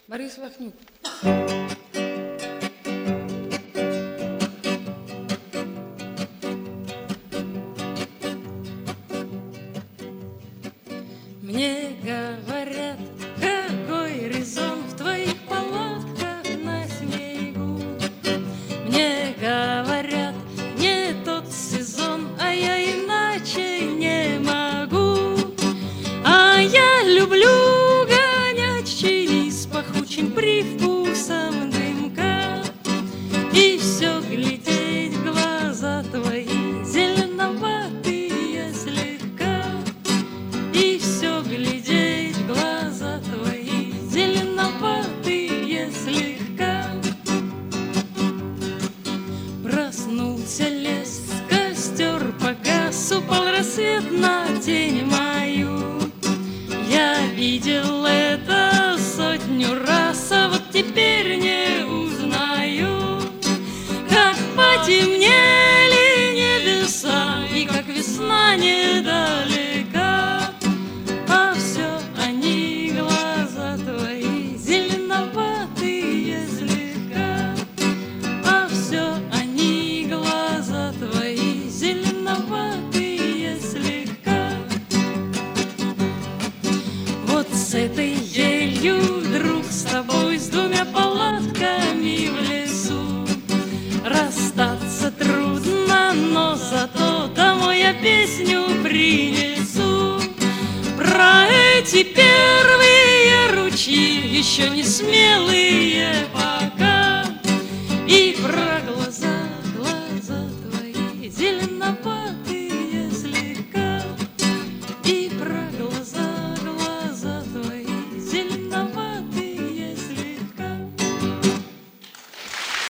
Борис Вахнюк. Мне говорят, какой резон в твоих палатках на снегу. Мне говорят, не тот сезон, а я иначе не могу. А я люблю гонять чаи с пахучим привкусом дымка и все глядеть в глаза твои зеленоватые слегка. И все глядеть в глаза твои зеленоватые слегка. Проснулся лес, костер погас, упал рассвет на тень мою. Я видел это сотню раз, а вот теперь не узнаю, как потемнели небеса и как весна недалека. А все они глаза твои зеленоватые слегка. А все они глаза твои зеленоватые слегка. Вот с этой елью, друг, с тобой, с двумя палатками в лесу расстаться трудно, но зато домой я песню принесу. Про эти первые ручьи, еще не смелые пока, и про